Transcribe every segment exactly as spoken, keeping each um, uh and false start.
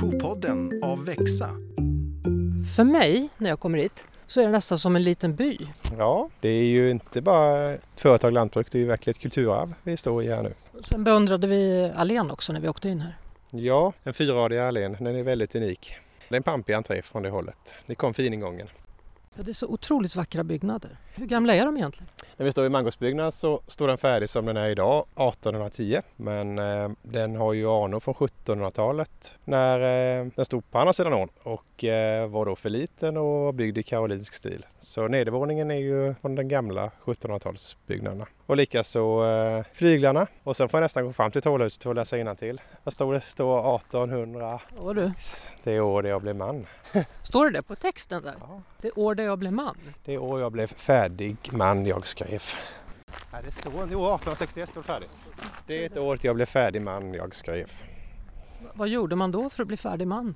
Kopodden av Växa. För mig, när jag kommer hit, så är det nästan som en liten by. Ja, det är ju inte bara ett företag lantbruk, det är ju verkligen ett kulturarv vi står i här nu. Sen beundrade vi allén också när vi åkte in här. Ja, en fyrradiga allén, den är väldigt unik. Det är en pampig entré från det hållet. Det kom fin ingången. Ja, det är så otroligt vackra byggnader. Hur gamla är de egentligen? När vi står i mangosbyggnaden så står den färdig som den är idag, artonhundratio. Men eh, den har ju anor från sjuttonhundratalet när eh, den stod på andra sidan ån och eh, var då för liten och byggd i karolinsk stil. Så nedervåningen är ju från den gamla sjuttonhundratalsbyggnaderna. Och likaså eh, flyglarna. Och sen får jag nästan gå fram till tålhuset och läsa innantill. Vad står det? Står artonhundra. Ja, du. Det är år jag blev man. Står det det på texten där? Ja. Det är år där jag blev man. Det är år jag blev färdig man jag skrev. Nej, det står jo, artonhundrasextioett står färdigt. Det är ett år jag blev färdig man jag skrev. Vad gjorde man då för att bli färdig man?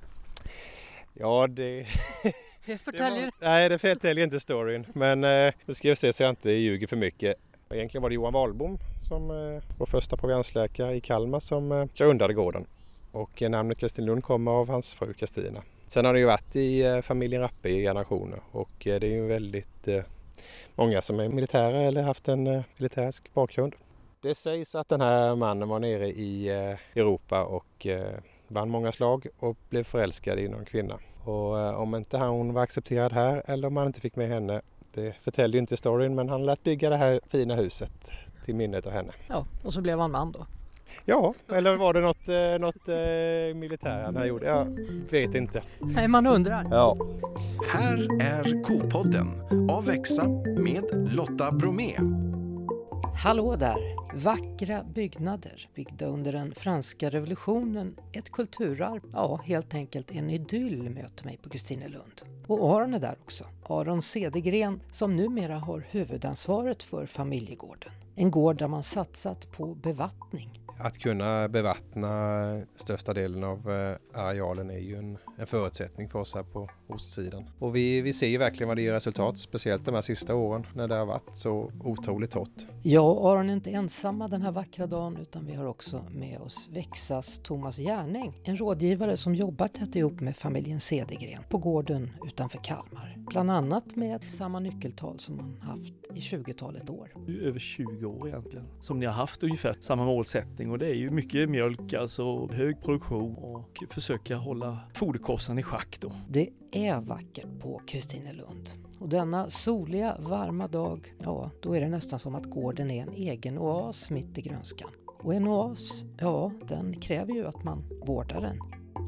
Ja, det... Det förtäljer... det var... Nej, det förtäljer inte storyn. Men eh, nu ska jag se så jag inte ljuger för mycket. Egentligen var det Johan Wahlbom som eh, var första proviansläkare i Kalmar som eh, grundade gården. Och eh, namnet Kristinelund kommer av hans fru Kristina. Sen har det ju varit i eh, familjen Rappe i generationer och eh, det är ju väldigt eh, många som är militära eller haft en eh, militärsk bakgrund. Det sägs att den här mannen var nere i eh, Europa och eh, vann många slag och blev förälskad i någon kvinna. Och eh, om inte hon var accepterad här eller om han inte fick med henne, det förtäljer inte storyn, men han lät bygga det här fina huset till minnet av henne. Ja, och så blev han man då. Ja, eller var det något, eh, något eh, militär han gjorde? Jag vet inte. Nej, man undrar. Ja. Här är Kopodden av Växa med Lotta Bromé. Hallå där! Vackra byggnader byggda under den franska revolutionen. Ett kulturarv. Ja, helt enkelt en idyll möter mig på Kristinelund. Och Aron är där också. Aron Cedergren som numera har huvudansvaret för familjegården. En gård där man satsat på bevattning. Att kunna bevattna största delen av arealen är ju en, en förutsättning för oss här på ostsidan. Och vi, vi ser ju verkligen vad det ger resultat, speciellt de här sista åren när det har varit så otroligt torrt. Ja, Aron är inte ensamma den här vackra dagen utan vi har också med oss Växas Thomas Järning. En rådgivare som jobbar tätt ihop med familjen Cedergren på gården utanför Kalmar. Bland annat med samma nyckeltal som man haft i tjugotalet år. Över tjugo år egentligen som ni har haft ungefär samma målsättning. Och det är ju mycket mjölk, alltså hög produktion och försöka hålla foderkostnaden i schack då. Det är vackert på Kristinelund. Och denna soliga, varma dag, ja, då är det nästan som att gården är en egen oas mitt i grönskan. Och en oas, ja, den kräver ju att man vårdar den.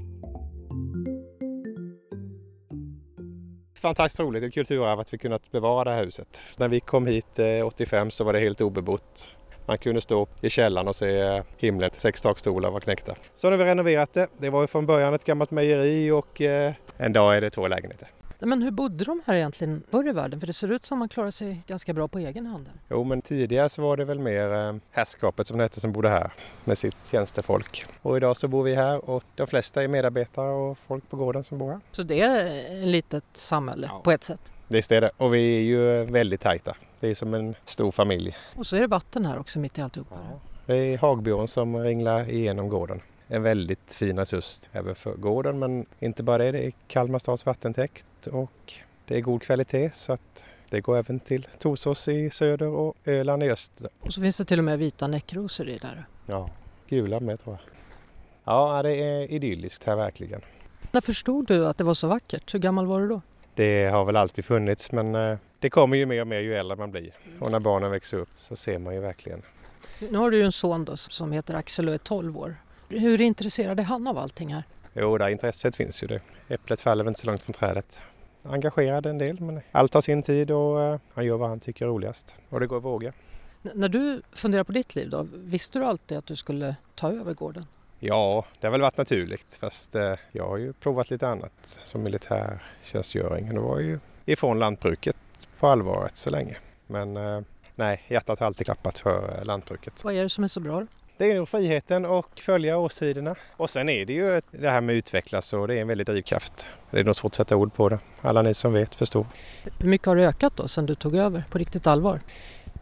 Fantastiskt roligt, ett kulturarv att vi kunnat bevara det här huset. När vi kom hit åttiofem så var det helt obebott. Man kunde stå i källaren och se himlen, sex takstolar var knäckta. Så har vi renoverat det. Det var ju från början ett gammalt mejeri och eh, en dag är det två lägenheter. Men hur bodde de här egentligen förr i världen? För det ser ut som man klarar sig ganska bra på egen hand. Jo, men tidigare så var det väl mer eh, härskapet som det hette som bodde här med sitt tjänstefolk. Och idag så bor vi här och de flesta är medarbetare och folk på gården som bor här. Så det är ett litet samhälle ja. På ett sätt? Det är det. Och vi är ju väldigt tajta. Det är som en stor familj. Och så är det vatten här också mitt i alltihop. Ja. Det är Hagbjörn som ringlar igenom gården. En väldigt fin resurs även för gården, men inte bara det. Det är Kalmar stads vattentäkt och det är god kvalitet så att det går även till Torsås i söder och Öland i öster. Och så finns det till och med vita näckrosor i där. Ja, gula med tror jag. Ja, det är idylliskt här verkligen. När förstod du att det var så vackert? Hur gammal var du då? Det har väl alltid funnits, men det kommer ju mer och mer ju äldre man blir. Och när barnen växer upp så ser man ju verkligen. Nu har du ju en son då som heter Axel och är tolv år. Hur intresserad är han av allting här? Jo, där intresset finns ju det. Äpplet faller väl inte så långt från trädet. Engagerad en del, men allt tar sin tid och han gör vad han tycker är roligast. Och det går att våga. N- när du funderar på ditt liv då, visste du alltid att du skulle ta över gården? Ja, det har väl varit naturligt. Fast eh, jag har ju provat lite annat som militärtjänstgöring. Det var ju ifrån lantbruket på allvaret så länge. Men eh, nej, hjärtat har alltid klappat för lantbruket. Vad är det som är så bra då? Det är nog friheten och följa årstiderna. Och sen är det ju det här med att utvecklas och det är en väldigt drivkraft. Det är nog svårt att sätta ord på det. Alla ni som vet förstår. Hur mycket har det ökat då sedan du tog över på riktigt allvar?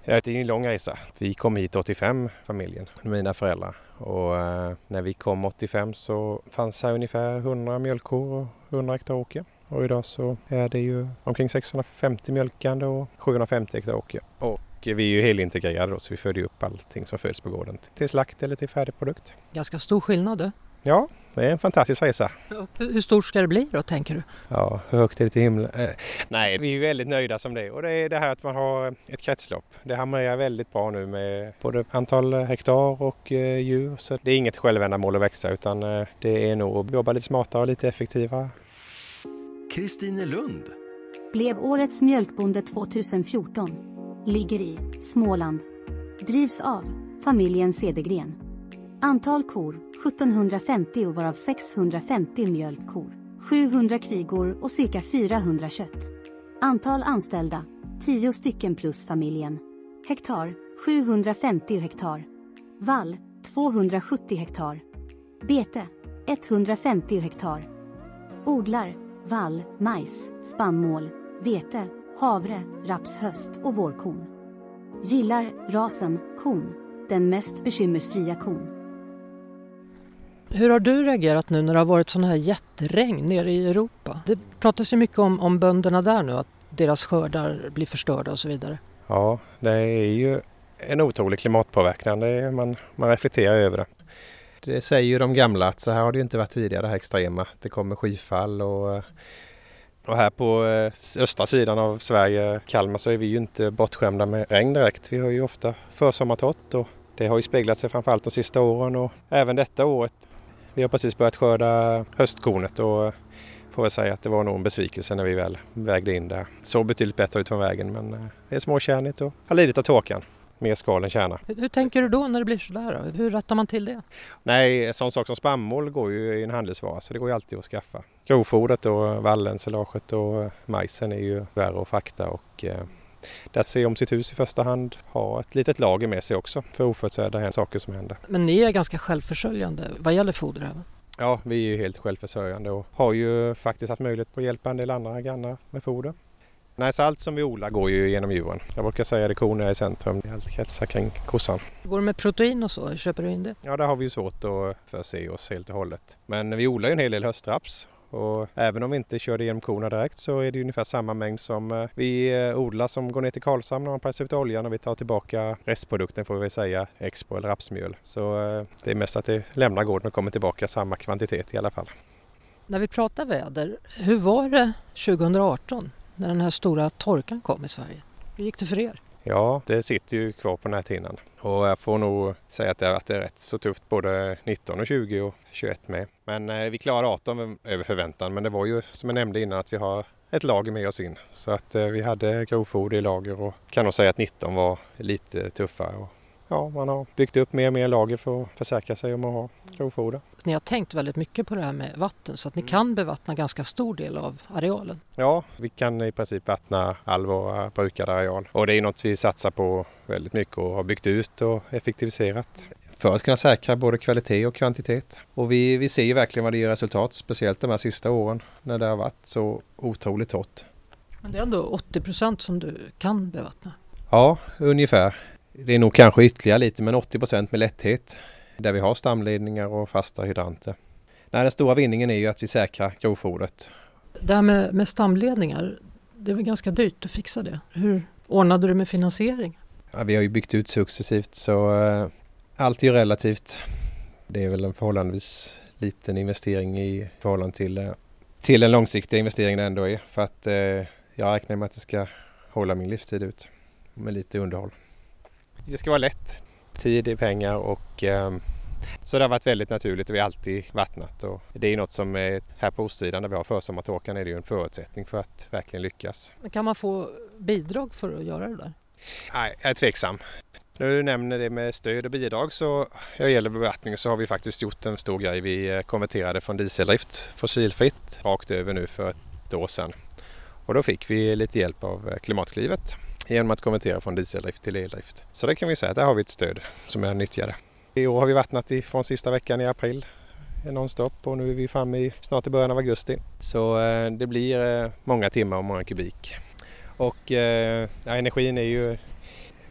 Det är en lång resa. Vi kom hit åttiofem, familjen, mina föräldrar. Och eh, när vi kom åttiofem så fanns här ungefär hundra mjölkkor och hundra hektar åker. Och idag så är det ju omkring sexhundrafemtio mjölkande och sjuhundrafemtio hektar åker. Och vi är ju helintegrerade då, så vi föder upp allting som föds på gården till slakt eller till färdig produkt. Ganska stor skillnad du. Ja, det är en fantastisk resa. Hur stor ska det bli då, tänker du? Ja, hur högt är det till himlen? Eh, nej, vi är väldigt nöjda som det är. Och det är det här att man har ett kretslopp. Det harmonierar väldigt bra nu med både antal hektar och eh, djur. Så det är inget självändamål att växa, utan eh, det är nog att jobba lite smartare och lite effektivare. Kristinelund. Blev årets mjölkbonde tjugohundrafjorton. Ligger i Småland. Drivs av familjen Cedergren. Antal kor sjuttonhundrafemtio, varav sexhundrafemtio mjölkkor, sjuhundra kvigor och cirka fyrahundra kött. Antal anställda tio stycken plus familjen. Hektar sjuhundrafemtio hektar. Vall tvåhundrasjuttio hektar. Bete etthundrafemtio hektar. Odlar vall, majs, spannmål, vete, havre, raps höst och vårkorn. Gillar rasen kon, den mest bekymmersfria kon. Hur har du reagerat nu när det har varit sån här jätteregn nere i Europa? Det pratas ju mycket om, om bönderna där nu, att deras skördar blir förstörda och så vidare. Ja, det är ju en otrolig klimatpåverkan. Det är, man, man reflekterar över det. Det säger ju de gamla att så här har det ju inte varit tidigare, det här extrema. Det kommer skyfall och, och här på östra sidan av Sverige, Kalmar, så är vi ju inte bortskämda med regn direkt. Vi har ju ofta försommartott och det har ju speglat sig framförallt de sista åren och även detta året. Vi har precis börjat skörda höstkornet och får väl säga att det var nog en besvikelse när vi väl vägde in det. Så betydligt bättre ut från vägen, men det är småkärnigt och har lidit av torkan. Mer skal än kärna. Hur, hur tänker du då när det blir sådär? Då? Hur rättar man till det? Nej, en sån sak som spannmål går ju i en handelsvara, så det går ju alltid att skaffa. Grovfodret och vallen, silaget och majsen är ju värre att frakta och eh, där ser om sitt hus i första hand, ha ett litet lager med sig också för oförutsedda här saker som händer. Men ni är ganska självförsörjande vad gäller foder även? Ja, vi är ju helt självförsörjande och har ju faktiskt haft möjlighet att hjälpa en del andra grannar med foder. Nej, så allt som vi odlar går ju genom djuren. Jag brukar säga att kon är i centrum. Det är allt kretsar kring kossan. Går det med protein och så? Hur köper du in det? Ja, där har vi ju svårt att förse oss helt och hållet. Men vi odlar ju en hel del höstraps. Och även om vi inte kör det genom korna direkt så är det ungefär samma mängd som vi odlar som går ner till Karlshamn när man pressar ut oljan och vi tar tillbaka restprodukten, får vi säga, expo eller rapsmjöl. Så det är mest att det lämnar gården och kommer tillbaka samma kvantitet i alla fall. När vi pratar väder, hur var det tjugohundraarton när den här stora torkan kom i Sverige? Hur gick det för er? Ja, det sitter ju kvar på näthinnan. Och jag får nog säga att det har varit rätt så tufft både nitton och tjugo och tjugoett med. Men eh, vi klarade arton över förväntan. Men det var ju som jag nämnde innan att vi har ett lager med oss in. Så att eh, vi hade grovfoder i lager och kan nog säga att nitton var lite tuffare. Och, ja, man har byggt upp mer och mer lager för att försäkra sig om att ha grovfoder. Ni har tänkt väldigt mycket på det här med vatten så att ni kan bevattna ganska stor del av arealen. Ja, vi kan i princip vattna all vår brukade areal. Och det är något vi satsar på väldigt mycket och har byggt ut och effektiviserat. För att kunna säkra både kvalitet och kvantitet. Och vi, vi ser ju verkligen vad det ger resultat, speciellt de här sista åren när det har varit så otroligt torrt. Men det är ändå åttio procent som du kan bevattna. Ja, ungefär. Det är nog kanske ytterligare lite, men åttio procent med lätthet. Där vi har stamledningar och fasta hydranter. Nej, den stora vinningen är ju att vi säkrar grovfodret. Det här med, med stamledningar, det är väl ganska dyrt att fixa det. Hur ordnade du med finansiering? Ja, vi har ju byggt ut successivt så äh, allt är ju relativt. Det är väl en förhållandevis liten investering i förhållande till, äh, till en långsiktig investering det ändå är. För att äh, jag räknar med att det ska hålla min livstid ut med lite underhåll. Det ska vara lätt. Tid är pengar och eh, så det har varit väldigt naturligt och vi har alltid vattnat. Och det är något som är här på ostsidan där vi har försommartorkan är det ju en förutsättning för att verkligen lyckas. Men kan man få bidrag för att göra det där? Nej, jag är tveksam. När du nämner det med stöd och bidrag så jag gäller bevattning så har vi faktiskt gjort en stor grej. Vi konverterade från dieseldrift fossilfritt rakt över nu för ett år sedan. Och då fick vi lite hjälp av Klimatklivet genom att konvertera från dieseldrift till eldrift. Så det kan vi säga att där har vi ett stöd som jag nyttjade. I år har vi vattnat från sista veckan i april nonstop och nu är vi framme i snart i början av augusti. Så eh, det blir eh, många timmar och många kubik. Och eh, ja, energin är ju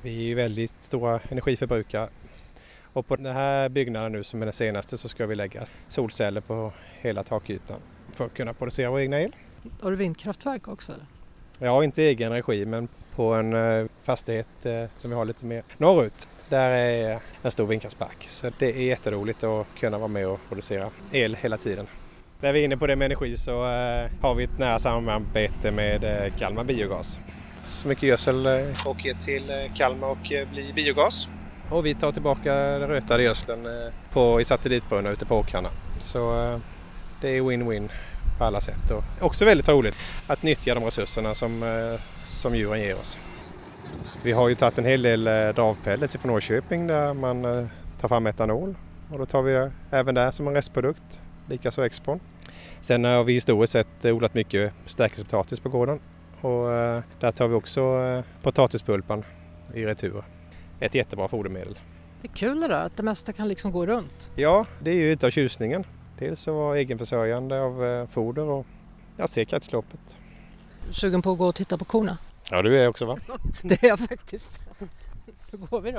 Vi är ju väldigt stora energiförbrukare. Och på den här byggnaden nu som är den senaste så ska vi lägga solceller på hela takytan för att kunna producera vår egna el. Har du vindkraftverk också eller? Ja, inte egen regi men på en uh, fastighet uh, som vi har lite mer norrut. Där är en stor vindkraftspark. Så det är jätteroligt att kunna vara med och producera el hela tiden. När vi är inne på det med energi så uh, har vi ett nära samarbete med uh, Kalmar Biogas. Så mycket gödsel uh, åker till uh, Kalmar och uh, blir biogas. Och vi tar tillbaka den rötade gödseln uh, på, i satellitbrunnar ute på åkrarna. Så uh, det är win-win på alla sätt. Och också väldigt roligt att nyttja de resurserna som, uh, som djuren ger oss. Vi har ju tagit en hel del dravpellets från Norrköping där man tar fram etanol. Och då tar vi det även där som en restprodukt, likaså Expon. Sen har vi historiskt sett odlat mycket stärkelsepotatis på gården. Och där tar vi också potatispulpan i retur. Ett jättebra fodermedel. Det är kul det där att det mesta kan liksom gå runt. Ja, det är ju utav tjusningen. Dels att vara egenförsörjande av foder och jag ser kretsloppet. Sugen på att gå och titta på korna? Ja, du är också va? Det är jag faktiskt. Då går vi då.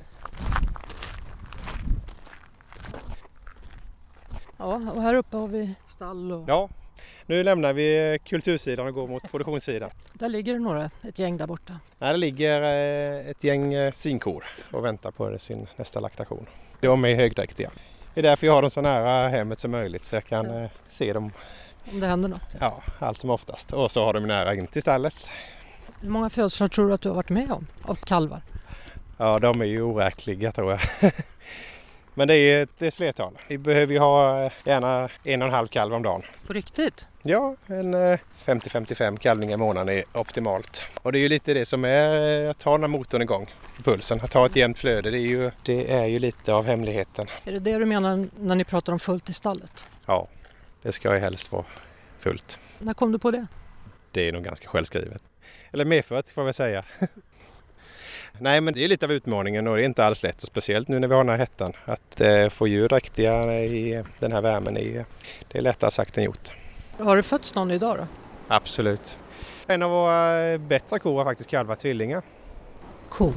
Ja, och här uppe har vi stall och... Ja, nu lämnar vi kultursidan och går mot produktionssidan. Där ligger det några, ett gäng där borta. Här ligger ett gäng sinkor och väntar på sin nästa laktation. De är högdräktiga. Det är därför jag har dem så nära hemmet som möjligt så jag kan ja. se dem. Om det händer något? Ja, allt som oftast. Och så har de nära in till stallet. Hur många födslar tror du att du har varit med om av kalvar? Ja, de är ju oräkliga tror jag. Men det är ett, ett flertal. Vi behöver ju ha gärna en och en halv kalv om dagen. På riktigt? Ja, en femtio till femtiofem kalvningar i månaden är optimalt. Och det är ju lite det som är att ha den här motorn igång i pulsen. Att ha ett jämnt flöde, det är, ju, det är ju lite av hemligheten. Är det det du menar när ni pratar om fullt i stallet? Ja, det ska ju helst vara fullt. När kom du på det? Det är nog ganska självskrivet. Eller medfört får jag säga. Nej, men det är lite av utmaningen och det är inte alls lätt. Och speciellt nu när vi har den här hettan. Att eh, få djur dräktiga i den här värmen, är, det är lättare sagt än gjort. Har det fötts någon idag då? Absolut. En av våra bättre kor har faktiskt kalvat tvillingar. Kor.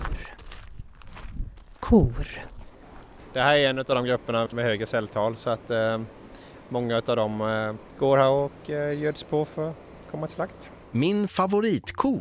Kor. Det här är en av de grupperna med högre celltal så att eh, många av dem eh, går här och eh, göds på för att komma till slakt. Min favoritko.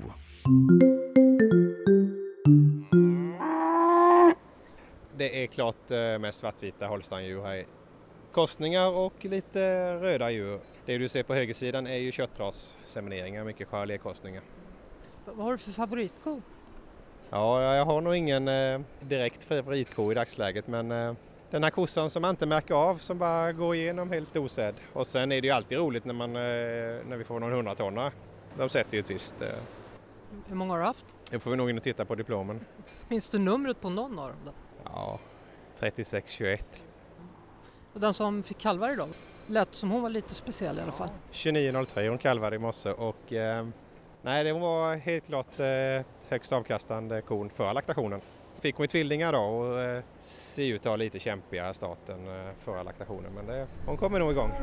Det är klart eh, mest svartvita holsteindjur här. Korsningar och lite röda djur. Det du ser på högersidan är ju köttrassemineringar, mycket charolais-korsningar. Vad har du för favoritko? Ja, jag har nog ingen eh, direkt favoritko i dagsläget men eh, den här kossan som man inte märker av som bara går igenom helt osedd. Och sen är det ju alltid roligt när, man, eh, när vi får någon hundratonnare. De sätter ju ett visst... Eh, Hur många har du haft? Det får vi nog in och titta på diplomen. Minns du numret på någon av dem då? Ja, trettiosex tjugoett. Och den som fick kalvar idag lät som hon var lite speciell i alla fall. tjugonio noll tre, hon kalvade i morse och eh, nej, det var helt klart eh, högst avkastande kon för laktationen. Fick hon tvillingar då och eh, ser ut att ha lite kämpiga starten eh, för laktationen men det, hon kommer nog igång.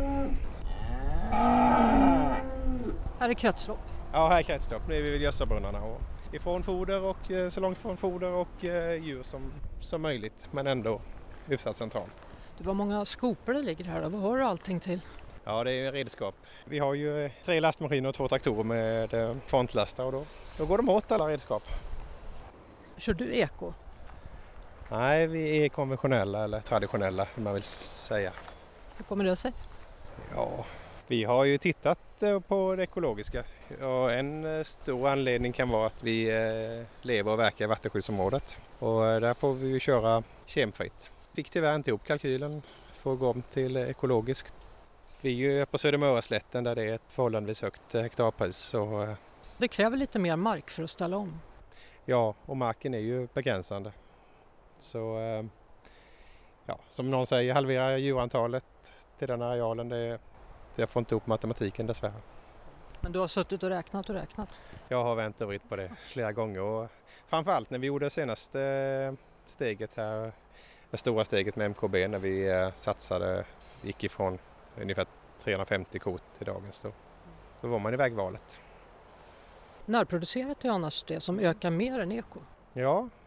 Här är kretslopp. Ja, här är kretslopp. Nu är vi vid gödselbrunnarna och ifrån foder och eh, så långt från foder och eh, djur som, som möjligt men ändå hyfsat centralt. Det var många skopor det ligger här då. Vad har du allting till? Ja, det är redskap. Vi har ju tre lastmaskiner och två traktorer med frontlastar och då, då går de åt alla redskap. Kör du eko? Nej, vi är konventionella eller traditionella, hur man vill säga. Hur kommer det sig? Ja, vi har ju tittat på det ekologiska och en stor anledning kan vara att vi lever och verkar i vattenskyddsområdet och där får vi ju köra kemfritt. Fick tyvärr inte ihop kalkylen för att gå om till ekologiskt. Vi är ju på Södermöraslätten där det är ett förhållandevis högt hektarpris. Så... Det kräver lite mer mark för att ställa om. Ja, och marken är ju begränsande. Så ja, som någon säger, halvera djurantalet till den arealen. Det, jag får inte ihop matematiken dessvärre. Men du har suttit och räknat och räknat? Jag har vänt och vritt på det flera gånger. Och framförallt när vi gjorde senaste steget här, det stora steget med M K B när vi satsade, gick ifrån ungefär trehundrafemtio kort till dagens då. Då var man i vägvalet. Närproducerat är annars det som ökar mer än eko? Ja,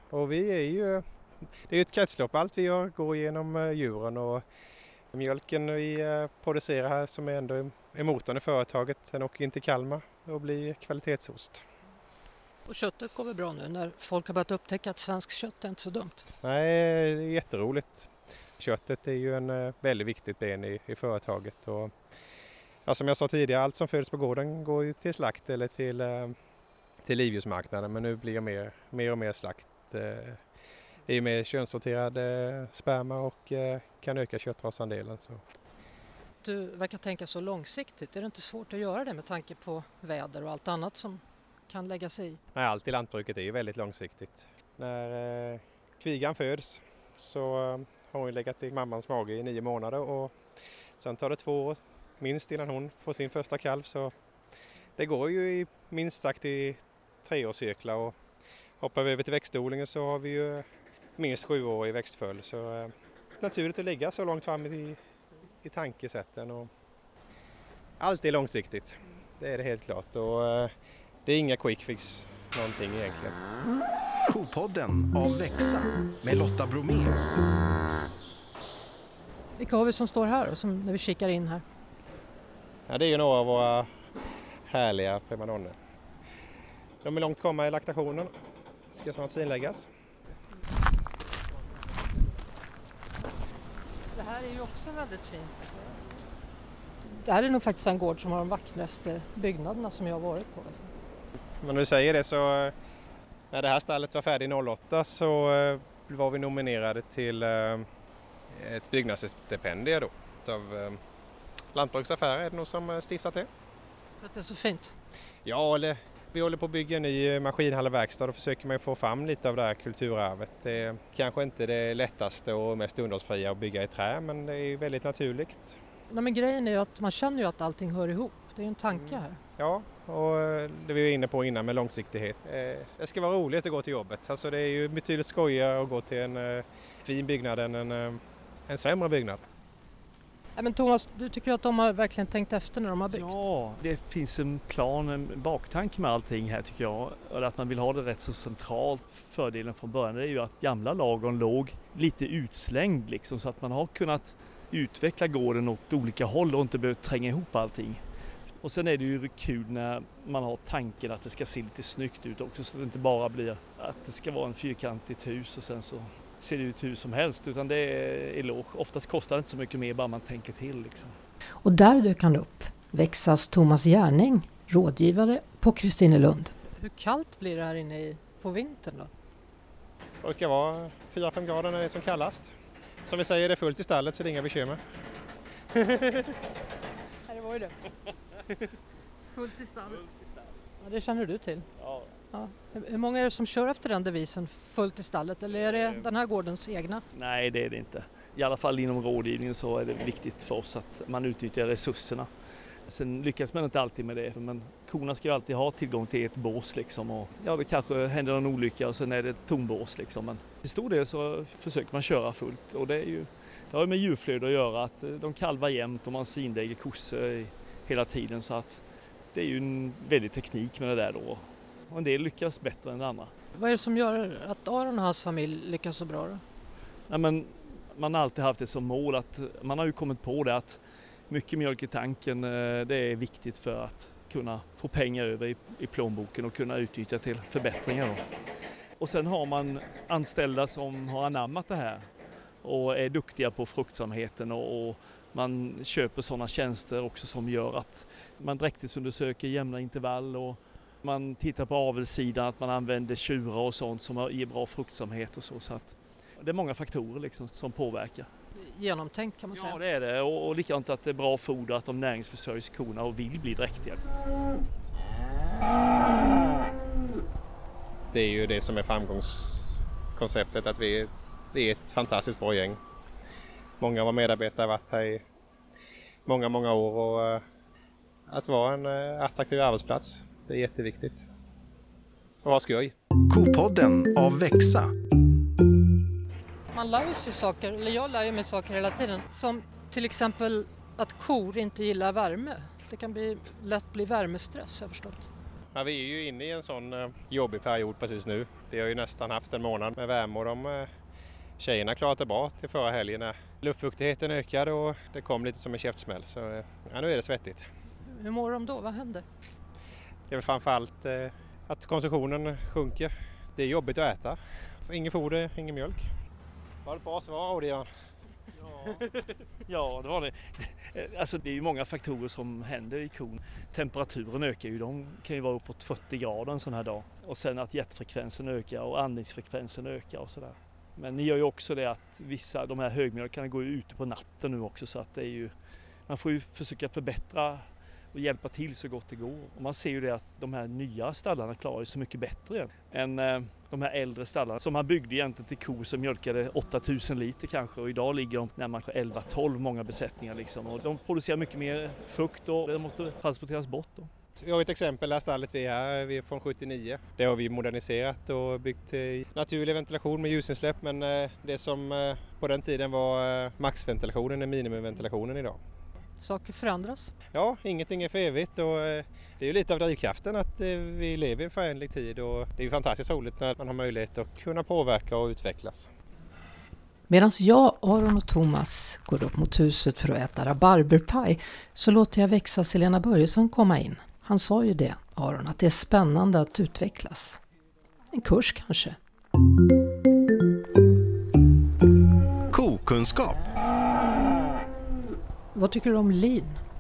Och vi är ju, det är ett kretslopp, allt vi gör går genom djuren och mjölken vi producerar här som är ändå är motorn i företaget, den åker in till Kalmar och blir kvalitetsost. Och köttet går väl bra nu när folk har börjat upptäcka att svensk kött är inte så dumt? Nej, det är jätteroligt. Köttet är ju en väldigt viktigt ben i, i företaget. Och, ja, som jag sa tidigare, allt som föds på gården går ju till slakt eller till, till livdjursmarknaden. Men nu blir det mer, mer och mer slakt. I och med könssorterad sperma och kan öka köttrasandelen. Så. Du verkar tänka så långsiktigt. Är det inte svårt att göra det med tanke på väder och allt annat som kan lägga sig i? Nej, allt i lantbruket är ju väldigt långsiktigt. När eh, kvigan föds så eh, har hon legat i mammans mage i nio månader och sen tar det två år minst innan hon får sin första kalv. Så det går ju i minst sagt i treårscirklar och hoppar vi över till växtodlingen så har vi ju minst sju år i växtföljd. Så eh, naturligt att ligga så långt fram i, i tankesätten och allt är långsiktigt. Det är det helt klart och eh, det är inga quick fix någonting egentligen. Kopodden av Växa med Lotta Bromé. Vilka har vi som står här och som, när vi kikar in här? Ja, det är ju några av våra härliga primadonner. De är långt komma i laktationen. Ska snart synläggas. Det här är ju också väldigt fint. Det här är nog faktiskt en gård som har de vackraste byggnaderna som jag har varit på. Men när du säger det så när det här stallet var färdigt noll åtta så var vi nominerade till ett byggnadsstipendium då av Lantbruksaffärer är det nog som stiftat det. För att det är så fint? Ja, eller, vi håller på att bygga en ny maskinhall och verkstad och försöker man få fram lite av det här kulturarvet. Det är kanske inte det lättaste och mest underhållsfria att bygga i trä men det är väldigt naturligt. Nej, men grejen är ju att man känner ju att allting hör ihop. Det är ju en tanke här. Ja, och det vi var inne på innan med långsiktighet. Det ska vara roligt att gå till jobbet. Alltså det är ju betydligt skojigare att gå till en fin byggnad än en, en sämre byggnad. Ja, men Thomas, du tycker att de har verkligen tänkt efter när de har byggt? Ja, det finns en plan, en baktanke med allting här tycker jag. Och att man vill ha det rätt så centralt. Fördelen från början är ju att gamla lagren låg lite utslängd liksom, så att man har kunnat utveckla gården åt olika håll och inte behövt tränga ihop allting. Och sen är det ju kul när man har tanken att det ska se lite snyggt ut också så det inte bara blir att det ska vara en fyrkantigt hus och sen så ser det ut hur som helst utan det är lågt. Oftast kostar det inte så mycket mer bara man tänker till liksom. Och där dök han upp, Växas Thomas Järning, rådgivare på Kristinelund. Hur kallt blir det här inne i, på vintern då? Det brukar vara fyra fem grader när det är som kallast. Som vi säger, det är fullt i stallet så det är inga bekymmer. Det var ju det. Fullt i stallet. Ja, det känner du till. Ja. Ja. Hur många är det som kör efter den devisen, fullt i stallet? Eller är det den här gårdens egna? Nej, det är det inte. I alla fall inom rådgivningen så är det viktigt för oss att man utnyttjar resurserna. Sen lyckas man inte alltid med det, men korna ska ju alltid ha tillgång till ett bås liksom. Och ja, det kanske händer en olycka och sen är det ett tombås liksom. Men i stor del så försöker man köra fullt och det är ju det har ju med djurflöde att göra att de kalvar jämt och man sinlägger kossor hela tiden så att det är ju en väldig teknik med det där då. Och en del lyckas bättre än andra. Vad är det som gör att Aron och hans familj lyckas så bra då? Nej, men man har alltid haft det som mål att man har ju kommit på det att mycket mjölk i tanken det är viktigt för att kunna få pengar över i, i plånboken och kunna utnyttja till förbättringar. Då. Och sen har man anställda som har anammat det här och är duktiga på fruktsamheten och, och man köper sådana tjänster också som gör att man dräktighetsundersöker jämna intervall och man tittar på avelssidan att man använder tjurar och sånt som ger bra fruktsamhet och så. Så att det är många faktorer liksom som påverkar. Genomtänkt kan man säga. Ja, det är det. Och, och likadant att det är bra foder, att de näringsförsörjs korna och vill bli dräktiga. Det är ju det som är framgångskonceptet, att vi är, vi är ett fantastiskt bra gäng. Många av våra medarbetare har varit här i många, många år och att vara en attraktiv arbetsplats, det är jätteviktigt. Och ha skoj. Kopodden av Växa. Man lär ju sig saker, eller jag lär ju mig saker hela tiden. Som till exempel att kor inte gillar värme. Det kan bli, lätt bli värmestress, jag har förstått. Ja, vi är ju inne i en sån uh, jobbig period precis nu. Vi har ju nästan haft en månad med värme och de uh, tjejerna klarat det bra till förra helgen när luftfuktigheten ökade och det kom lite som en käftsmäll. Så uh, ja, nu är det svettigt. Hur mår de då? Vad händer? Det är väl framförallt uh, att konsumtionen sjunker. Det är jobbigt att äta. Ingen foder, ingen mjölk. Var det ett bra svar, Odian? Ja. ja, det var det. Alltså det är ju många faktorer som händer i kon. Temperaturen ökar ju, de kan ju vara uppåt fyrtio grader en sån här dag. Och sen att hjärtfrekvensen ökar och andningsfrekvensen ökar och sådär. Men ni gör ju också det att vissa, de här högmjölkarna går ju ute på natten nu också, så att det är ju, man får ju försöka förbättra och hjälpa till så gott det går. Och man ser ju det att de här nya stallarna klarar ju så mycket bättre än eh, de här äldre stallarna som man byggde egentligen till kor som mjölkade åtta tusen liter kanske, och idag ligger de närmare elva tolv många besättningar liksom. Och de producerar mycket mer fukt och det måste transporteras bort då. Vi har ett exempel, det här stallet vi är här, vi är från sjuttionio. Det har vi moderniserat och byggt till naturlig ventilation med ljusinsläpp, men det som på den tiden var maxventilationen är minimiventilationen idag. Saker förändras? Ja, ingenting är för evigt och det är ju lite av drivkraften att vi lever i en föränderlig tid och det är ju fantastiskt roligt när man har möjlighet att kunna påverka och utvecklas. Medan jag, Aron och Thomas går upp mot huset för att äta rabarberpaj så låter jag Växas Helena Börjesson komma in. Han sa ju det, Aron, att det är spännande att utvecklas. En kurs kanske. Kokunskap. Vad tycker du om lean?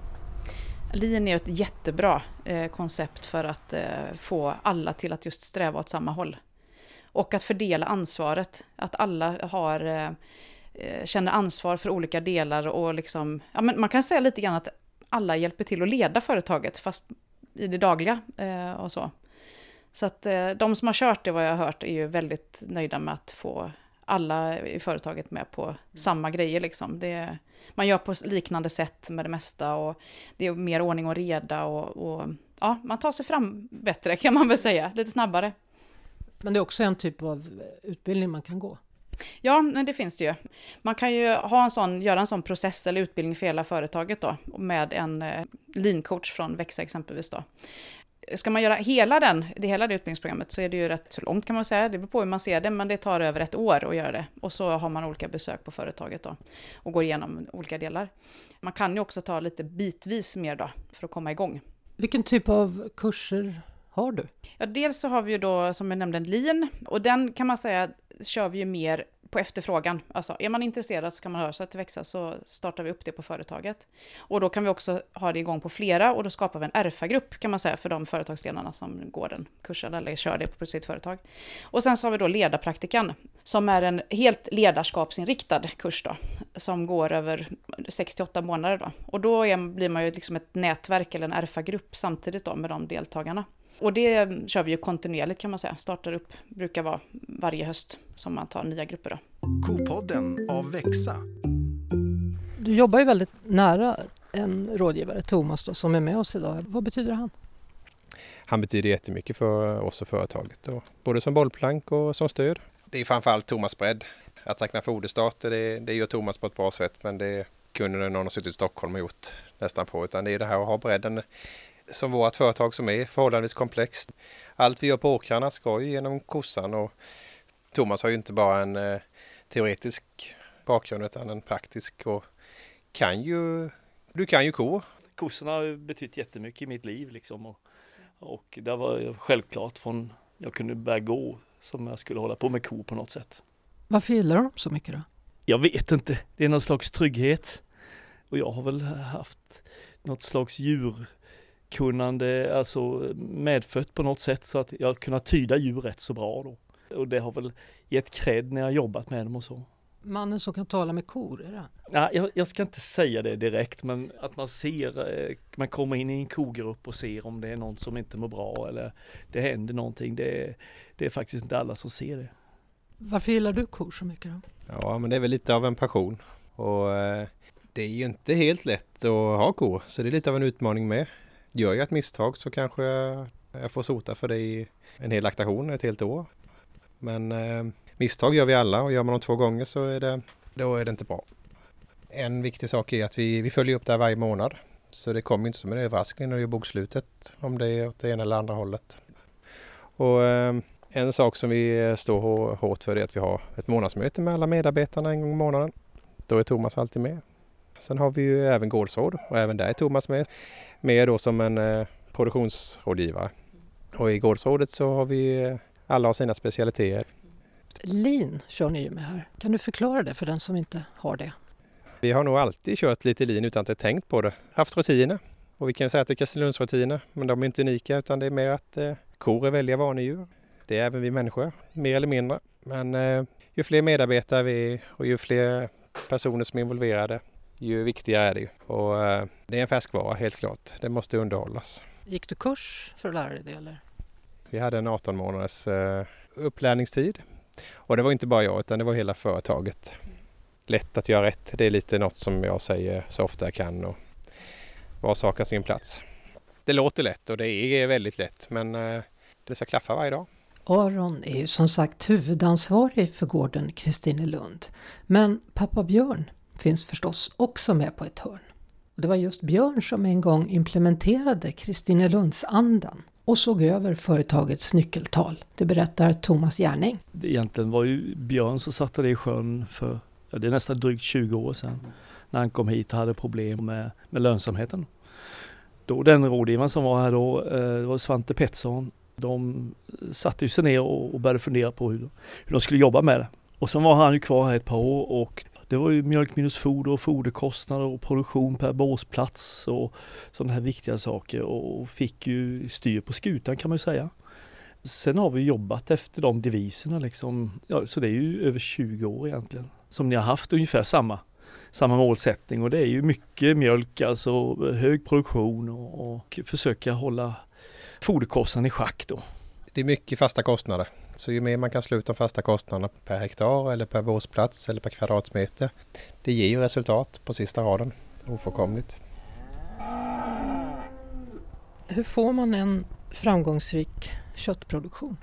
Lean är ett jättebra eh, koncept för att eh, få alla till att just sträva åt samma håll. Och att fördela ansvaret. Att alla har, eh, känner ansvar för olika delar. Och liksom, ja, men man kan säga lite grann att alla hjälper till att leda företaget fast i det dagliga eh, och så. Så att eh, de som har kört det, vad jag har hört, är ju väldigt nöjda med att få alla i företaget med på mm. samma grejer liksom. Det, man gör på liknande sätt med det mesta och det är mer ordning och reda och, och ja, man tar sig fram bättre kan man väl säga, lite snabbare. Men det är också en typ av utbildning man kan gå. Ja, det finns det ju. Man kan ju ha en sån, göra en sån process eller utbildning för hela företaget då, med en lean coach från Växa exempelvis då. Ska man göra hela den, det hela det utbildningsprogrammet så är det ju rätt så långt kan man säga. Det beror på hur man ser det, men det tar över ett år att göra det. Och så har man olika besök på företaget då och går igenom olika delar. Man kan ju också ta lite bitvis mer då för att komma igång. Vilken typ av kurser har du? Ja, dels så har vi ju då, som jag nämnde, en lean. Och den kan man säga kör vi ju mer på efterfrågan. Alltså är man intresserad så kan man höra sig till Växa, så startar vi upp det på företaget. Och då kan vi också ha det igång på flera och då skapar vi en R F A-grupp kan man säga för de företagsledarna som går den kursen eller kör det på sitt företag. Och sen så har vi då ledarpraktikan som är en helt ledarskapsinriktad kurs då, som går över sex till åtta månader då. Och då är, blir man ju liksom ett nätverk eller en R F A-grupp samtidigt då med de deltagarna. Och det kör vi ju kontinuerligt kan man säga. Startar upp, brukar vara varje höst som man tar nya grupper då. Kopodden av Växa. Du jobbar ju väldigt nära en rådgivare, Thomas då, som är med oss idag. Vad betyder han? Han betyder jättemycket för oss och företaget. Då. Både som bollplank och som stöd. Det är framförallt Thomas bredd. Att räkna foderstarter, det, det gör Thomas på ett bra sätt. Men det kunde någon ha suttit i Stockholm och gjort nästan på. Utan det är det här att ha bredden som vårt företag som är förhållandevis komplext. Allt vi gör på åkrarna ska ju genom kossan och Thomas har ju inte bara en eh, teoretisk bakgrund utan en praktisk och kan ju, du kan ju kor. Kossorna har betytt jättemycket i mitt liv liksom och, och det var självklart från jag kunde börja gå som jag skulle hålla på med kor på något sätt. Varför gillar de så mycket då? Jag vet inte, det är någon slags trygghet och jag har väl haft något slags djur kunnande, alltså medfött på något sätt så att jag kunnat tyda djur rätt så bra då. Och det har väl gett cred när jag jobbat med dem och så. Mannen som kan tala med kor, är det? Ja, jag, jag ska inte säga det direkt, men att man ser, man kommer in i en kogrupp och ser om det är någon som inte mår bra eller det händer någonting. Det, det är faktiskt inte alla som ser det. Varför gillar du kor så mycket då? Ja, men det är väl lite av en passion. Och eh, det är ju inte helt lätt att ha kor, så det är lite av en utmaning med. Gör jag ett misstag så kanske jag, jag får sota för det i en hel laktation ett helt år. Men eh, misstag gör vi alla och gör man dem två gånger så är det, då är det inte bra. En viktig sak är att vi, vi följer upp det här varje månad. Så det kommer inte som en överraskning när det är bokslutet om det är åt det ena eller andra hållet. Och eh, en sak som vi står hårt för är att vi har ett månadsmöte med alla medarbetarna en gång i månaden. Då är Thomas alltid med. Sen har vi ju även gårdsråd och även där är Thomas med. Med då som en eh, produktionsrådgivare. Och i gårdsrådet så har vi alla sina specialiteter. Lean kör ni ju med här. Kan du förklara det för den som inte har det? Vi har nog alltid kört lite lean utan att ha tänkt på det. Haft rutiner. Och vi kan säga att det är Kastelundsrutiner. Men de är inte unika utan det är mer att eh, kor är välja vanedjur. Det är även vi människor, mer eller mindre. Men eh, ju fler medarbetare vi är och ju fler personer som är involverade, ju viktigare är det ju. Och eh, det är en färskvara helt klart. Det måste underhållas. Gick du kurs för att lära dig det eller? Vi hade en arton månaders eh, upplärningstid. Och det var inte bara jag utan det var hela företaget. Lätt att göra rätt. Det är lite något som jag säger så ofta jag kan. Och var saker sin plats. Det låter lätt och det är väldigt lätt. Men eh, det ska klaffa varje dag. Aron är ju som sagt huvudansvarig för gården Kristinelund. Men pappa Björn finns förstås också med på ett hörn. Och det var just Björn som en gång implementerade Kristinelundsandan och såg över företagets nyckeltal. Det berättar Thomas Järning. Det egentligen var ju Björn som satte det i sjön för ja, det är nästan drygt tjugo år sedan. När han kom hit och hade problem med, med lönsamheten. Då, den rådgivaren som var här då, det var Svante Pettersson. De satte ju sig ner och började fundera på hur, hur de skulle jobba med det. Och sen var han ju kvar här ett par år och det var ju mjölk minus foder och foderkostnader och produktion per båsplats och sådana här viktiga saker och fick ju styr på skutan kan man ju säga. Sen har vi jobbat efter de deviserna liksom, ja, så det är ju över tjugo år egentligen som ni har haft ungefär samma, samma målsättning och det är ju mycket mjölk, alltså hög produktion och, och försöka hålla foderkostnaden i schack då. Det är mycket fasta kostnader. Så ju mer man kan sluta de fasta kostnaderna per hektar eller per båsplats eller per kvadratmeter. Det ger ju resultat på sista raden. Oförkomligt. Hur får man en framgångsrik köttproduktion?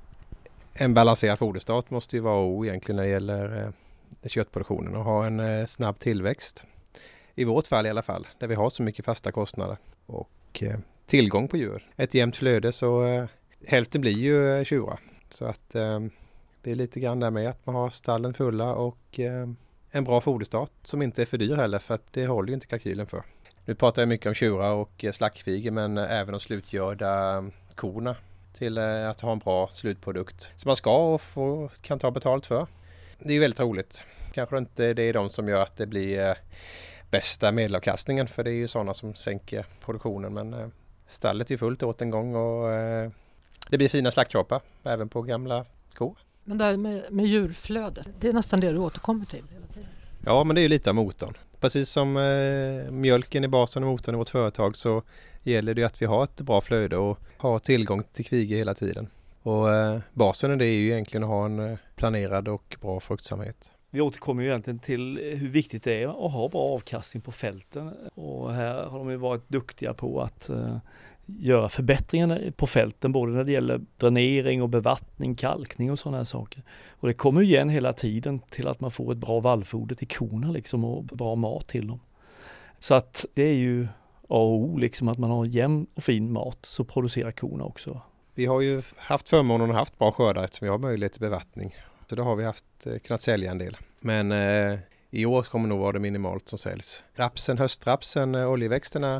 En balanserad foderstat måste ju vara o egentligen när det gäller eh, köttproduktionen och ha en eh, snabb tillväxt. I vårt fall i alla fall, där vi har så mycket fasta kostnader och eh, tillgång på djur. Ett jämnt flöde så eh, hälften blir ju eh, tjurar. Så att eh, det är lite grann där med att man har stallen fulla och eh, en bra foderstat som inte är för dyr heller för att det håller ju inte kalkylen för. Nu pratar jag mycket om tjurar och eh, slaktkviger men eh, även om slutgörda eh, korna till eh, att ha en bra slutprodukt som man ska och få, kan ta betalt för. Det är ju väldigt roligt. Kanske inte det är de som gör att det blir eh, bästa medelavkastningen för det är ju sådana som sänker produktionen men eh, stallet är fullt åt en gång och eh, det blir fina slaktkroppar även på gamla kor. Men det här med, med djurflödet, det är nästan det du återkommer till hela tiden. Ja, men det är ju lite av motorn. Precis som eh, mjölken i basen och motorn i vårt företag så gäller det att vi har ett bra flöde och har tillgång till kviger hela tiden. Och eh, basen är det ju egentligen att ha en eh, planerad och bra fruktsamhet. Vi återkommer ju egentligen till hur viktigt det är att ha bra avkastning på fälten. Och här har de ju varit duktiga på att eh, göra förbättringar på fälten både när det gäller dränering och bevattning, kalkning och sådana här saker. Och det kommer ju igen hela tiden till att man får ett bra vallfoder till korna liksom och bra mat till dem. Så att det är ju A och O liksom att man har jämn och fin mat så producerar korna också. Vi har ju haft förmånen och haft bra skördar eftersom vi har möjlighet till bevattning. Så då har vi haft eh, kunnat sälja en del. Men eh, i år kommer nog vara det minimalt som säljs. Rapsen, höstrapsen, eh, oljeväxterna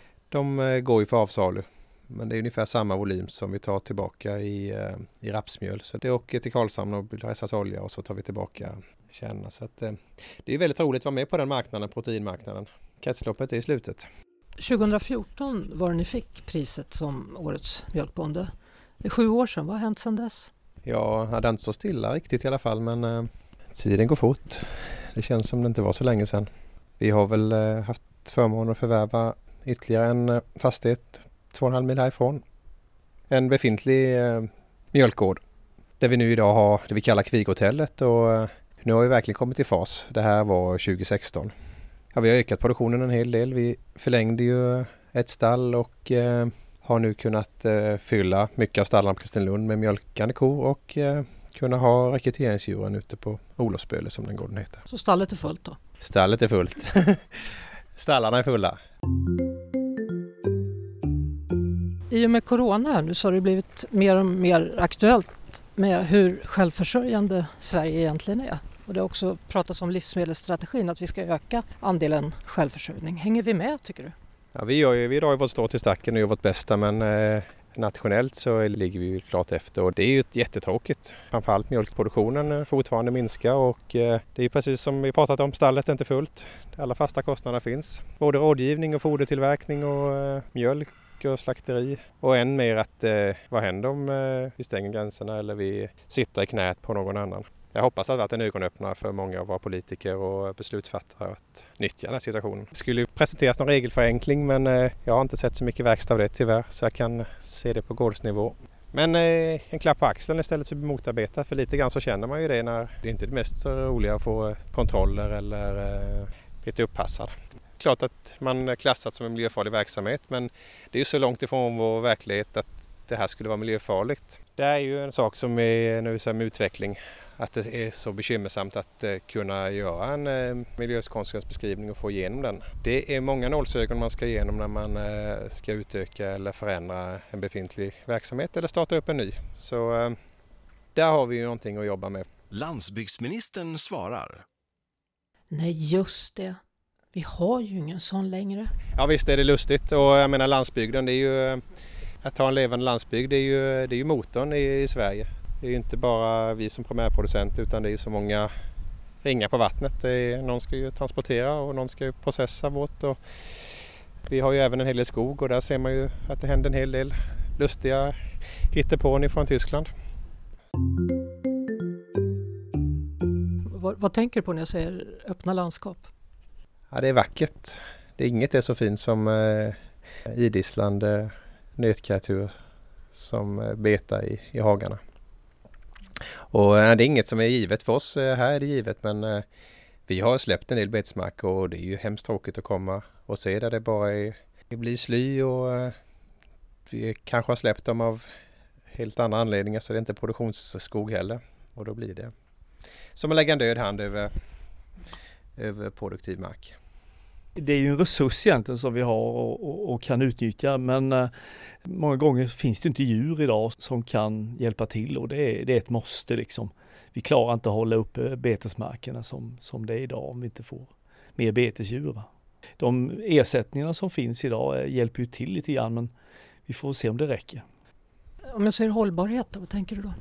de eh, går ju för avsalu. Men det är ungefär samma volym som vi tar tillbaka i, eh, i rapsmjöl. Så det åker till Karlshamn och pressas olja och så tar vi tillbaka kärnorna. Så att, eh, det är väldigt roligt att vara med på den marknaden, proteinmarknaden. Kretsloppet är i slutet. tjugohundrafjorton var det ni fick priset som årets mjölkbonde. Det är sju år sedan, vad har hänt sedan dess? Jag hade inte så stilla riktigt i alla fall men eh, tiden går fort. Det känns som det inte var så länge sedan. Vi har väl eh, haft förmånen att förvärva ytterligare en eh, fastighet två och en halv mil härifrån. En befintlig eh, mjölkgård där vi nu idag har det vi kallar kvighotellet och eh, nu har vi verkligen kommit i fas. Det här var tjugo sexton. Ja, vi har ökat produktionen en hel del. Vi förlängde ju ett stall och eh, har nu kunnat eh, fylla mycket av stallarna på Kristinelund med mjölkande kor och eh, kunna ha rekryteringsdjuren ute på Olofsböle som den gården heter. Så stallet är fullt då? Stallet är fullt. Stallarna är fulla. I och med corona här nu så har det blivit mer och mer aktuellt med hur självförsörjande Sverige egentligen är. Och det har också pratats om livsmedelsstrategin, att vi ska öka andelen självförsörjning. Hänger vi med, tycker du? Ja, vi, gör ju, vi drar ju vårt strå till stacken och gör vårt bästa, men eh, nationellt så ligger vi ju klart efter. Och det är ju jättetråkigt. Framförallt mjölkproduktionen fortfarande minskar och eh, det är ju precis som vi pratat om, stallet är inte fullt. Alla fasta kostnader finns. Både rådgivning och fodertillverkning och eh, mjölk och slakteri. Och än mer att eh, vad händer om eh, vi stänger gränserna eller vi sitter i knät på någon annan. Jag hoppas att det har varit en ögonöppnare för många av våra politiker och beslutsfattare att nyttja den här situationen. Det skulle ju presenteras någon regelförenkling, men eh, jag har inte sett så mycket verkstad av det tyvärr, så jag kan se det på gårdsnivå. Men eh, en klapp på axeln istället för att motarbeta, för lite grann så känner man ju det när det inte är det mest roliga att få kontroller eller eh, lite uppassad. Klart att man är klassat som en miljöfarlig verksamhet, men det är ju så långt ifrån vår verklighet att det här skulle vara miljöfarligt. Det är ju en sak som är nu som utveckling, att det är så bekymmersamt att eh, kunna göra en eh, miljökonsekvensbeskrivning och få igenom den. Det är många nålsögon man ska igenom när man eh, ska utöka eller förändra en befintlig verksamhet eller starta upp en ny. Så eh, där har vi ju någonting att jobba med. Landsbygdsministern svarar. Nej, just det. Vi har ju ingen sån längre. Ja, visst är det lustigt, och jag menar landsbygden, det är ju att ha en levande landsbygd, det är ju, det är ju motorn i, i Sverige. Det är ju inte bara vi som primärproducent, utan det är ju så många ringar på vattnet. Det är, någon ska ju transportera och någon ska ju processa vårt. Och vi har ju även en hel del skog och där ser man ju att det händer en hel del lustiga hittepån från Tyskland. Vad, vad tänker du på när jag säger öppna landskap? Ja, det är vackert. Det är inget är så fint som eh, idisslande nötkreatur som eh, betar i, i hagarna. Och eh, det är inget som är givet för oss. Eh, här är det givet, men eh, vi har släppt en del betesmark och det är ju hemskt tråkigt att komma och se där det bara är, det blir sly och eh, vi kanske har släppt dem av helt andra anledningar, så det är inte produktionsskog heller. Och då blir det som att lägga en död hand över, över produktiv mark. Det är ju en resurs egentligen som vi har och, och, och kan utnyttja, men eh, många gånger finns det inte djur idag som kan hjälpa till, och det är, det är ett måste liksom. Vi klarar inte att hålla upp betesmarkerna som, som det är idag om vi inte får mer betesdjur. Va? De ersättningarna som finns idag eh, hjälper ju till lite grann, men vi får se om det räcker. Om jag säger hållbarhet då, vad tänker du då?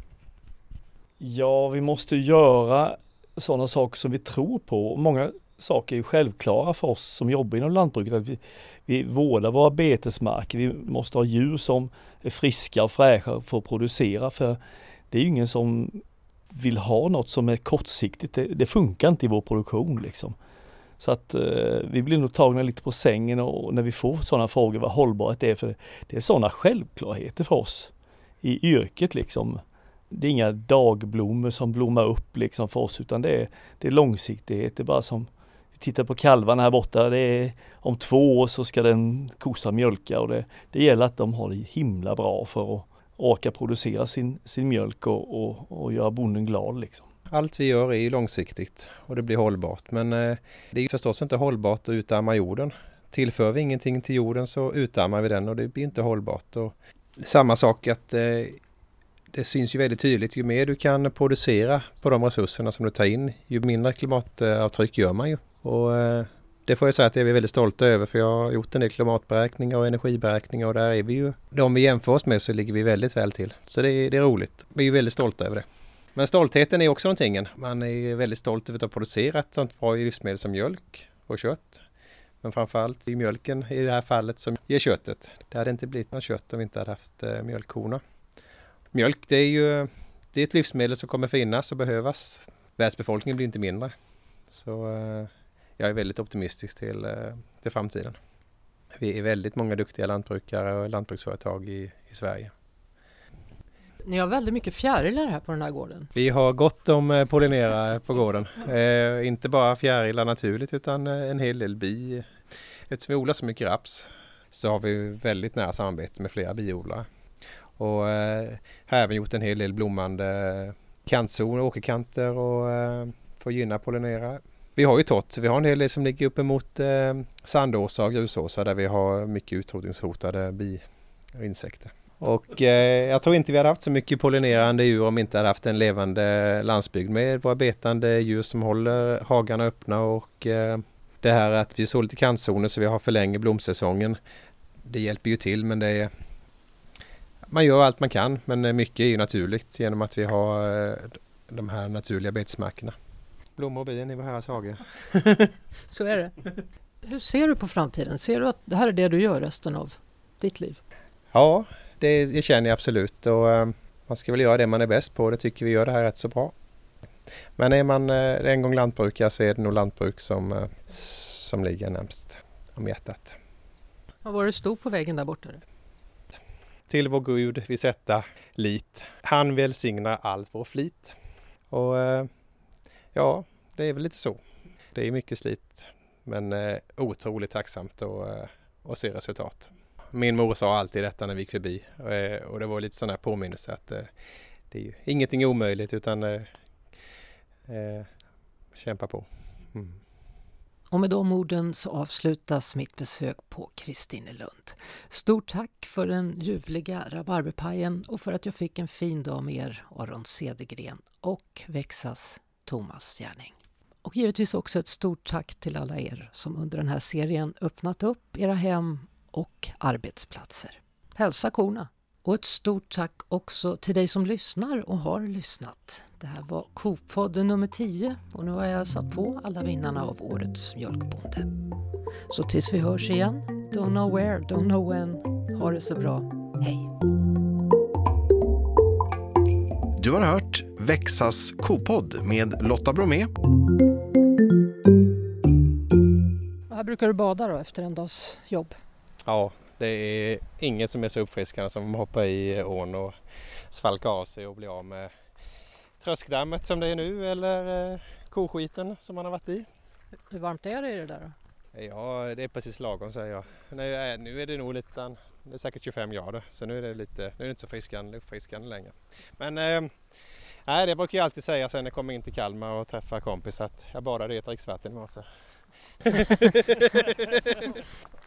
Ja, vi måste göra sådana saker som vi tror på. Många saker är ju självklara för oss som jobbar inom lantbruket. Att vi, vi vårdar våra betesmarker. Vi måste ha djur som är friska och fräscha för att producera. För det är ju ingen som vill ha något som är kortsiktigt. Det, det funkar inte i vår produktion liksom. Så att eh, vi blir nog tagna lite på sängen och när vi får sådana frågor vad hållbarhet är. För det är sådana självklarheter för oss i yrket liksom. Det är inga dagblommor som blommar upp liksom för oss, utan det är, det är långsiktighet. Det är bara som, vi tittar på kalvarna här borta, det är, om två år så ska den kossa mjölka, och det, det gäller att de har det himla bra för att orka producera sin, sin mjölk och, och, och göra bonden glad liksom. Allt vi gör är ju långsiktigt och det blir hållbart, men eh, det är ju förstås inte hållbart att utarma jorden. Tillför vi ingenting till jorden så utarmar vi den och det blir inte hållbart. Och samma sak att eh, det syns ju väldigt tydligt, ju mer du kan producera på de resurserna som du tar in, ju mindre klimatavtryck gör man ju. Och eh, det får jag säga att jag är väldigt stolta över, för jag har gjort en del klimatberäkningar och energiberäkningar och där är vi ju, de vi jämför oss med så ligger vi väldigt väl till. Så det är, det är roligt, vi är väldigt stolta över det. Men stoltheten är också någonting, man är väldigt stolt över att ha producerat ett sånt bra livsmedel som mjölk och kött. Men framförallt i mjölken i det här fallet som ger köttet. Det hade inte blivit något kött om vi inte hade haft eh, mjölkkorna. Mjölk, det är ju det är ett livsmedel som kommer finnas och behövas. Världsbefolkningen blir inte mindre. Så eh, jag är väldigt optimistisk till, eh, till framtiden. Vi är väldigt många duktiga lantbrukare och lantbruksföretag i, i Sverige. Ni har väldigt mycket fjärilar här på den här gården. Vi har gott om pollinerare på gården. Eh, inte bara fjärilar naturligt utan en hel del bi. Eftersom vi odlar så mycket raps så har vi väldigt nära samarbete med flera biodlare. Och eh, här har vi gjort en hel del blommande kantzon och åkerkanter och eh, för att gynna pollinerare. Vi har ju tott, vi har en hel del som ligger uppemot eh, sandåsar och grusåsar där vi har mycket utrotningshotade bi, och insekter. Och eh, jag tror inte vi hade haft så mycket pollinerande djur om vi inte hade haft en levande landsbygd med våra betande djur som håller hagarna öppna och eh, det här att vi så lite kantzoner så vi har förlänger blomsäsongen. Det hjälper ju till, men det är, man gör allt man kan, men mycket är ju naturligt genom att vi har eh, de här naturliga betesmarkerna. Blommor och bin i vår Herrans hage. Så är det. Hur ser du på framtiden? Ser du att det här är det du gör resten av ditt liv? Ja, det, det känner jag absolut. Och, eh, man ska väl göra det man är bäst på. Det tycker vi gör det här rätt så bra. Men är man eh, en gång lantbrukare så är det nog lantbruk som, eh, som ligger närmast om hjärtat. Vad var det stod på väggen där borta? Till vår Gud vi sätta lit. Han välsignar allt vår flit. Och eh, ja, det är väl lite så. Det är mycket slit, men eh, otroligt tacksamt att, eh, att se resultat. Min mor sa alltid detta när vi gick förbi eh, och det var lite sån här påminnelse att eh, det är ju ingenting omöjligt utan eh, eh, kämpa på. Mm. Och med de orden så avslutas mitt besök på Kristinelund. Stort tack för den ljuvliga rabarberpajen och för att jag fick en fin dag med er, Aron Cedergren och Växas Thomas Järning. Och givetvis också ett stort tack till alla er som under den här serien öppnat upp era hem och arbetsplatser. Hälsa korna! Och ett stort tack också till dig som lyssnar och har lyssnat. Det här var Kopodden nummer tio och nu har jag satt på alla vinnarna av årets mjölkbonde. Så tills vi hörs igen, don't know where, don't know when. Ha det så bra. Hej! Du har hört Växas kopodd med Lotta Bromé. Och här brukar du bada då efter en dags jobb? Ja, det är inget som är så uppfriskande som att hoppa i ån och svalka av sig och bli av med tröskdammet som det är nu eller eh, koskiten som man har varit i. Hur varmt är det i det där då? Ja, det är precis lagom säger jag. Nu är, nu är det nog lite, det är säkert tjugofem grader så nu är det lite, nu är det inte så friskande, uppfriskande längre. Men eh, nej, det brukar jag alltid säga sen när jag kommer in till Kalmar och träffar kompis att jag badade i ett dricksvatten i morse.